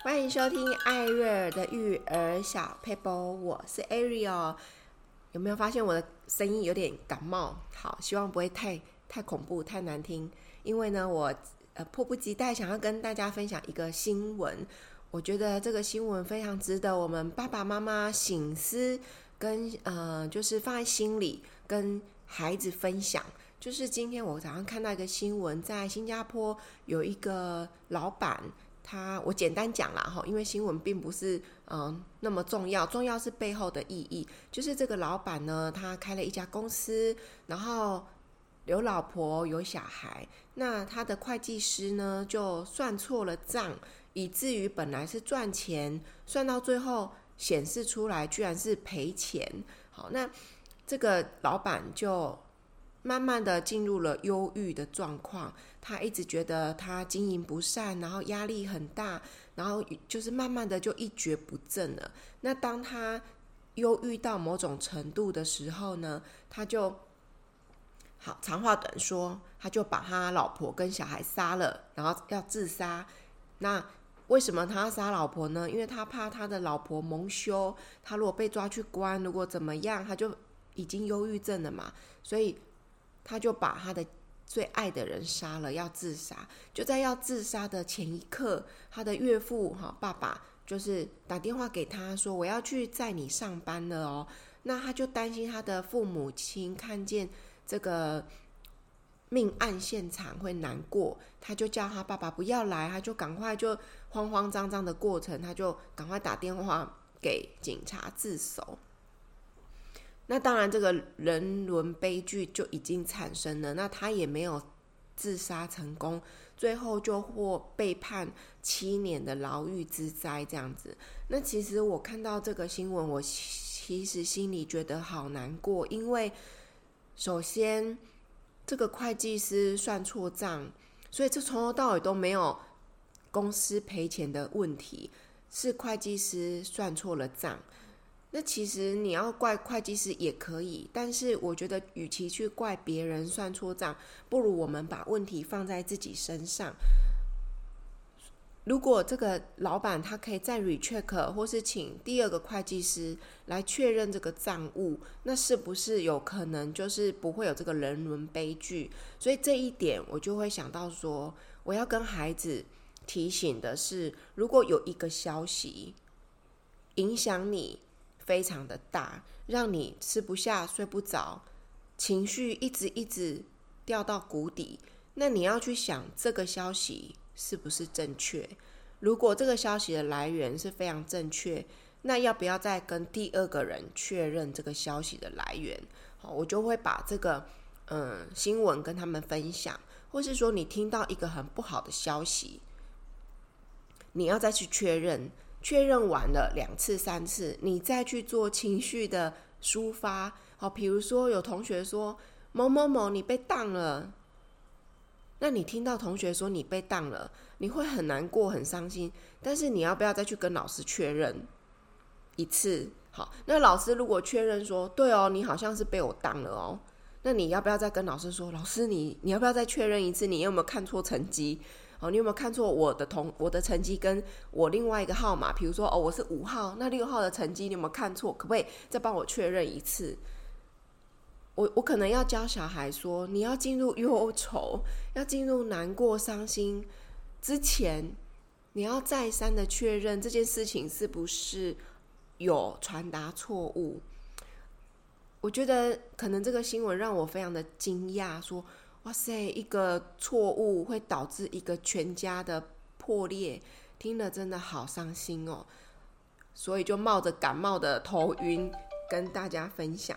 欢迎收听艾瑞尔的育儿小佩波，我是 Ariel。有没有发现我的声音有点感冒？好，希望不会太恐怖、太难听。因为呢，我迫不及待想要跟大家分享一个新闻。我觉得这个新闻非常值得我们爸爸妈妈省思，跟就是放在心里，跟孩子分享。就是今天我早上看到一个新闻，在新加坡有一个老板。我简单讲啦，因为新闻并不是那么重要，重要是背后的意义。就是这个老板呢，他开了一家公司，然后有老婆有小孩，那他的会计师呢就算错了账，以至于本来是赚钱，算到最后显示出来居然是赔钱。好，那这个老板就慢慢的进入了忧郁的状况，他一直觉得他经营不善，然后压力很大，然后就是慢慢的就一蹶不振了。那当他忧郁到某种程度的时候呢，他就好长话短说，他就把他老婆跟小孩杀了，然后要自杀。那为什么他要杀老婆呢？因为他怕他的老婆蒙羞，他如果被抓去关，如果怎么样，他就已经忧郁症了嘛，所以他就把他的最爱的人杀了，要自杀。就在要自杀的前一刻，他的岳父爸爸就是打电话给他说，我要去载你上班了哦。那他就担心他的父母亲看见这个命案现场会难过，他就叫他爸爸不要来，他就赶快就慌慌张张的过程，他就赶快打电话给警察自首。那当然这个人伦悲剧就已经产生了，那他也没有自杀成功，最后就被判7年的牢狱之灾这样子。那其实我看到这个新闻，我其实心里觉得好难过，因为首先这个会计师算错账，所以这从头到尾都没有公司赔钱的问题，是会计师算错了账。那其实你要怪会计师也可以，但是我觉得与其去怪别人算错账，不如我们把问题放在自己身上。如果这个老板他可以再 recheck 或是请第二个会计师来确认这个账务，那是不是有可能就是不会有这个人伦悲剧？所以这一点我就会想到说，我要跟孩子提醒的是，如果有一个消息影响你非常的大，让你吃不下睡不着，情绪一直掉到谷底，那你要去想这个消息是不是正确。如果这个消息的来源是非常正确，那要不要再跟第二个人确认这个消息的来源？我就会把这个新闻跟他们分享，或是说你听到一个很不好的消息，你要再去确认完了2次3次，你再去做情绪的抒发。好，比如说有同学说某某某你被当了，那你听到同学说你被当了，你会很难过很伤心，但是你要不要再去跟老师确认一次？好，那老师如果确认说对哦，你好像是被我当了哦，那你要不要再跟老师说，老师你要不要再确认一次，你有没有看错成绩？你有没有看错我的成绩跟我另外一个号码？比如说我是5号，那6号的成绩你有没有看错？可不可以再帮我确认一次？我可能要教小孩说，你要进入忧愁，要进入难过伤心之前，你要再三的确认这件事情是不是有传达错误。我觉得可能这个新闻让我非常的惊讶，说哇塞，一个错误会导致一个全家的破裂，听了真的好伤心哦。所以就冒着感冒的头晕跟大家分享。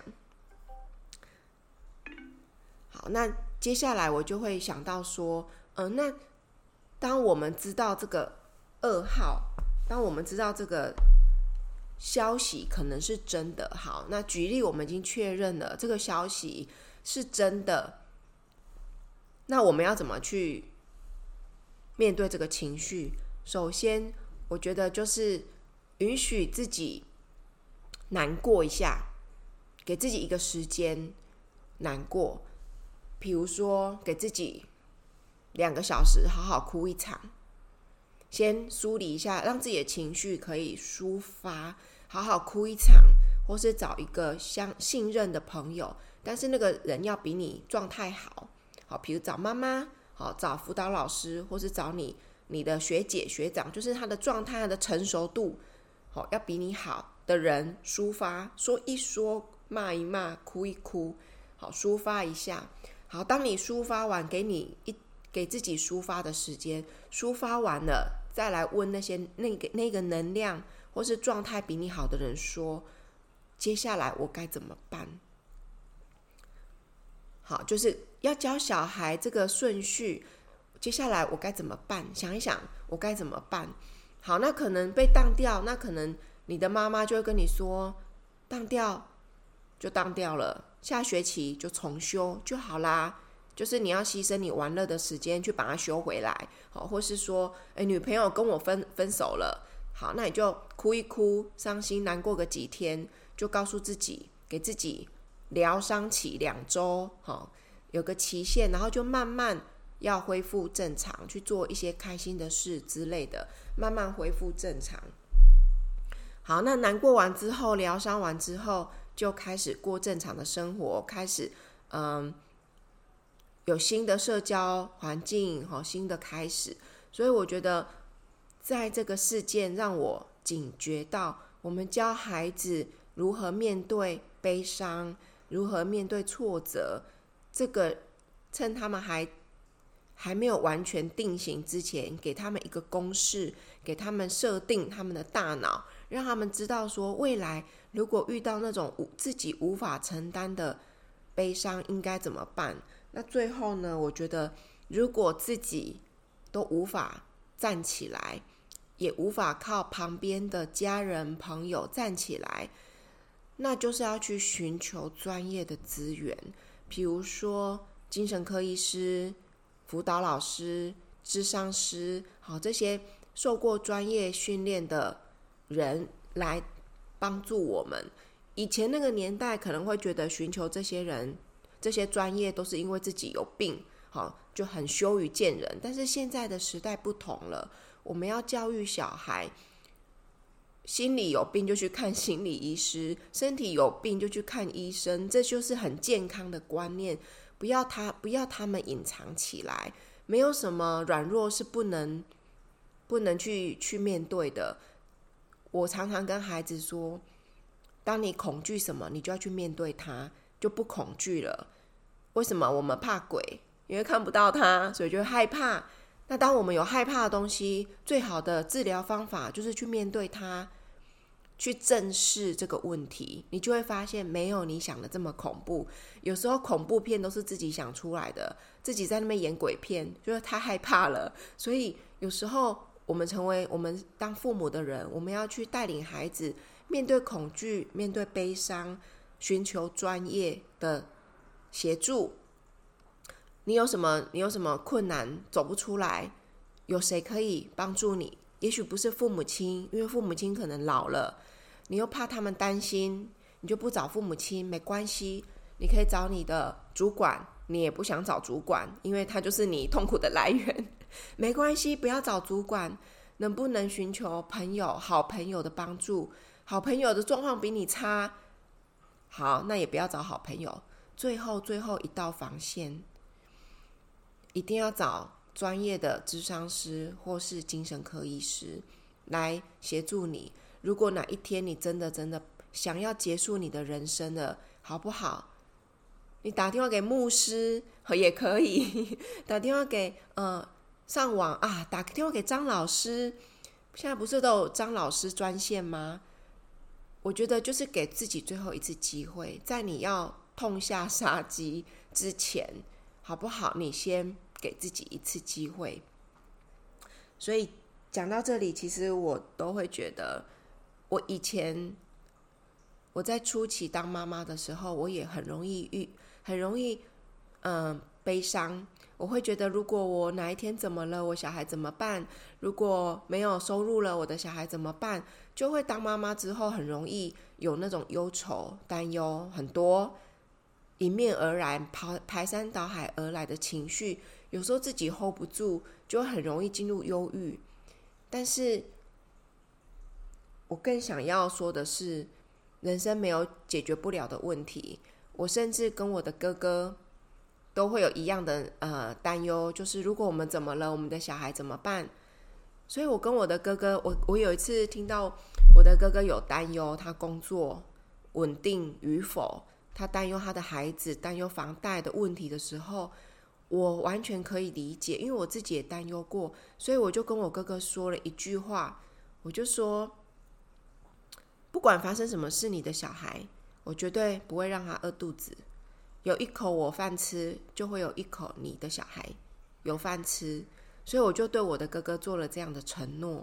好，那接下来我就会想到说，那当我们知道这个噩耗，当我们知道这个消息可能是真的，好，那举例我们已经确认了这个消息是真的，那我们要怎么去面对这个情绪？首先我觉得就是允许自己难过一下，给自己一个时间难过，比如说给自己2个小时好好哭一场， 先梳理一下，让自己的情绪可以抒发，好好哭一场，或是找一个信任的朋友，但是那个人要比你状态好，比如找妈妈，找辅导老师，或是找你的学姐学长，就是他的状态、他的成熟度，要比你好的人抒发，说一说，骂一骂，哭一哭，好，抒发一下。好，当你抒发完，给自己抒发的时间，抒发完了，再来问那个能量或是状态比你好的人说，接下来我该怎么办？好，就是要教小孩这个顺序，接下来我该怎么办？想一想我该怎么办。好，那可能被当掉，那可能你的妈妈就会跟你说，当掉就当掉了，下学期就重修就好啦，就是你要牺牲你玩乐的时间去把它修回来。好，或是说女朋友跟我分手了，好，那你就哭一哭，伤心难过个几天，就告诉自己，给自己疗伤期2周，有个期限，然后就慢慢要恢复正常，去做一些开心的事之类的，慢慢恢复正常。好，那难过完之后，疗伤完之后，就开始过正常的生活，开始有新的社交环境，新的开始。所以我觉得在这个事件让我警觉到，我们教孩子如何面对悲伤，如何面对挫折，这个趁他们还没有完全定型之前，给他们一个公式，给他们设定他们的大脑，让他们知道说，未来如果遇到那种自己无法承担的悲伤应该怎么办。那最后呢，我觉得如果自己都无法站起来，也无法靠旁边的家人朋友站起来，那就是要去寻求专业的资源，比如说精神科医师、辅导老师、諮商师，好，这些受过专业训练的人来帮助我们。以前那个年代可能会觉得寻求这些人、这些专业都是因为自己有病，好，就很羞于见人。但是现在的时代不同了，我们要教育小孩，心理有病就去看心理医师，身体有病就去看医生，这就是很健康的观念。不要他们隐藏起来，没有什么软弱是不能去面对的。我常常跟孩子说，当你恐惧什么，你就要去面对它，就不恐惧了。为什么我们怕鬼？因为看不到它，所以就害怕。那当我们有害怕的东西，最好的治疗方法就是去面对它，去正视这个问题，你就会发现没有你想的这么恐怖。有时候恐怖片都是自己想出来的，自己在那边演鬼片，就是太害怕了。所以有时候我们当父母的人，我们要去带领孩子面对恐惧，面对悲伤，寻求专业的协助。你有什么困难走不出来，有谁可以帮助你？也许不是父母亲，因为父母亲可能老了，你又怕他们担心，你就不找父母亲，没关系，你可以找你的主管。你也不想找主管，因为他就是你痛苦的来源，没关系，不要找主管。能不能寻求好朋友的帮助？好朋友的状况比你差，好，那也不要找好朋友。最后一道防线，一定要找专业的諮商师或是精神科医师来协助你。如果哪一天你真的想要结束你的人生了，好不好？你打电话给牧师也可以，打电话给上网啊，打电话给张老师。现在不是都有张老师专线吗？我觉得就是给自己最后一次机会，在你要痛下杀机之前，好不好？你先给自己一次机会。所以讲到这里，其实我都会觉得，我以前我在初期当妈妈的时候，我也很容易悲伤。我会觉得，如果我哪一天怎么了，我小孩怎么办？如果没有收入了，我的小孩怎么办？就会当妈妈之后很容易有那种忧愁、担忧，很多迎面而来、排山倒海而来的情绪，有时候自己 hold 不住，就很容易进入忧郁。 但是我更想要说的是，人生没有解决不了的问题。我甚至跟我的哥哥都会有一样的担忧，就是如果我们怎么了，我们的小孩怎么办？所以我跟我的哥哥，我有一次听到我的哥哥有担忧他工作稳定与否，他担忧他的孩子，担忧房贷的问题的时候，我完全可以理解，因为我自己也担忧过。所以我就跟我哥哥说了一句话，我就说，不管发生什么事，你的小孩我绝对不会让他饿肚子，有一口我饭吃，就会有一口你的小孩有饭吃。所以我就对我的哥哥做了这样的承诺。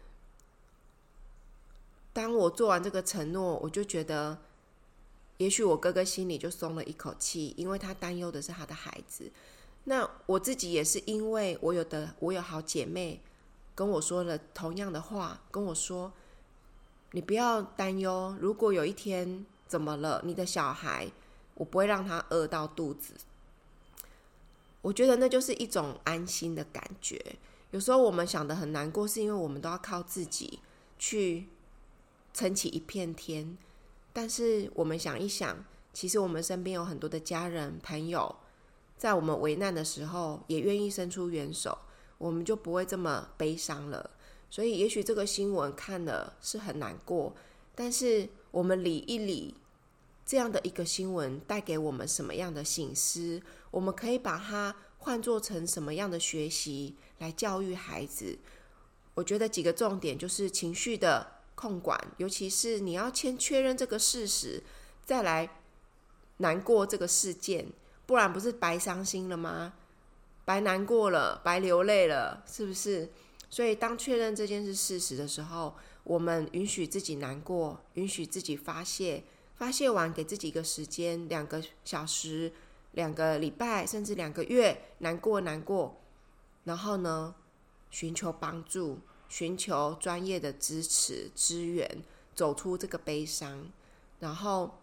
当我做完这个承诺，我就觉得也许我哥哥心里就松了一口气，因为他担忧的是他的孩子。那我自己也是因为我有好姐妹跟我说了同样的话，跟我说，你不要担忧，如果有一天怎么了，你的小孩我不会让他饿到肚子。我觉得那就是一种安心的感觉。有时候我们想得很难过，是因为我们都要靠自己去撑起一片天。但是我们想一想，其实我们身边有很多的家人朋友，在我们危难的时候也愿意伸出援手，我们就不会这么悲伤了。所以也许这个新闻看了是很难过，但是我们理一理这样的一个新闻带给我们什么样的省思，我们可以把它换作成什么样的学习来教育孩子。我觉得几个重点就是情绪的控管，尤其是你要先确认这个事实，再来难过这个事件，不然不是白伤心了吗？白难过了，白流泪了，是不是？所以当确认这件事事实的时候，我们允许自己难过，允许自己发泄，发泄完给自己一个时间，2个小时、2个礼拜，甚至2个月，难过，然后呢，寻求帮助，寻求专业的支持支援，走出这个悲伤，然后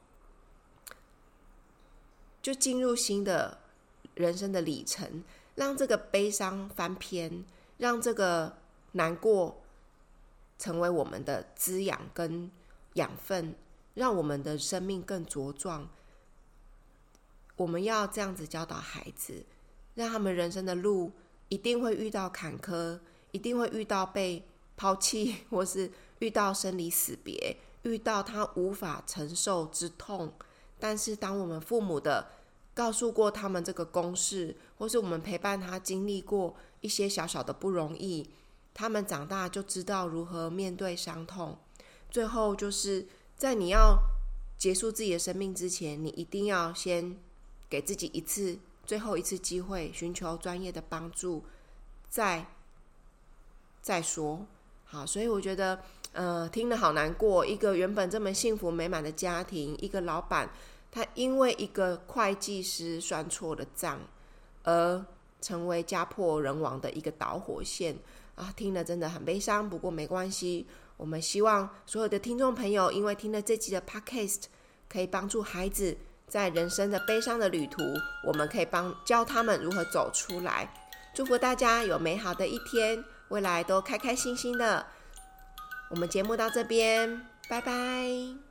就进入新的人生的里程，让这个悲伤翻篇，让这个难过成为我们的滋养跟养分，让我们的生命更茁壮。我们要这样子教导孩子，让他们人生的路一定会遇到坎坷，一定会遇到被抛弃，或是遇到生离死别，遇到他无法承受之痛。但是当我们父母的告诉过他们这个公式，或是我们陪伴他经历过一些小小的不容易，他们长大就知道如何面对伤痛。最后就是在你要结束自己的生命之前，你一定要先给自己最后一次机会，寻求专业的帮助，再说。好，所以我觉得听得好难过，一个原本这么幸福美满的家庭，一个老板他因为一个会计师算错了账而成为家破人亡的一个导火线啊，听了真的很悲伤。不过没关系，我们希望所有的听众朋友因为听了这集的 podcast 可以帮助孩子在人生的悲伤的旅途，我们可以教他们如何走出来。祝福大家有美好的一天，未来都开开心心的。我们节目到这边，拜拜。